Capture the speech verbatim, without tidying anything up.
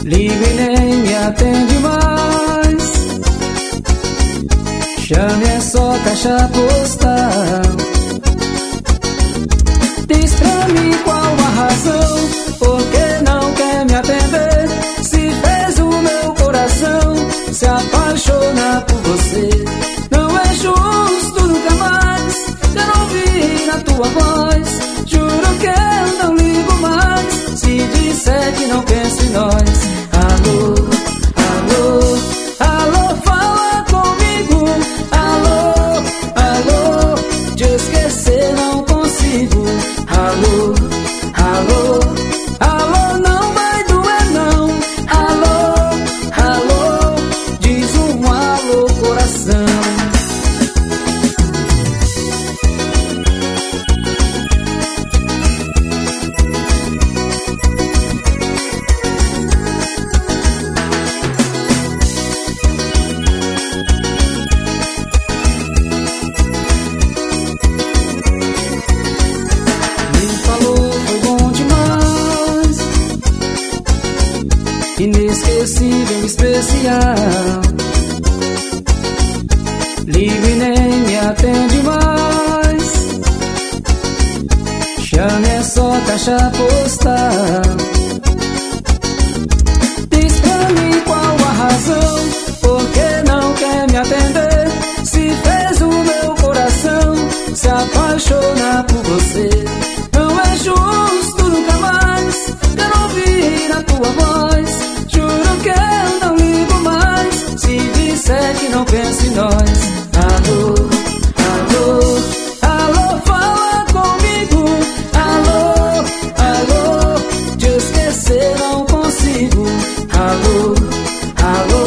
Ligo e nem me atende mais. Chame, é só caixa postal. Diz pra mim qual a razão, por que não quer me atender? Se fez o meu coração se apaixonar por você. Não é justo nunca mais quero ouvir a tua voz. Juro que eu não ligo mais se disser que não penso em nós. Alô, alô, alô, fala comigo. Alô, alô, te esquecer não consigo. Alô, alô, alô, não vai doer não. Alô, alô, diz um alô, coração. Inesquecível, especial. Ligo e nem me atende mais. Chame, é só caixa postal. Diz pra mim qual a razão, por que não quer me atender? Se fez o meu coração se apaixonar por você. Não é justo nunca mais quero ouvir a tua voz. Juro que eu não ligo mais se disser que não penso em nós. Alô, alô, alô, fala comigo. Alô, alô, te esquecer não consigo. Alô, alô,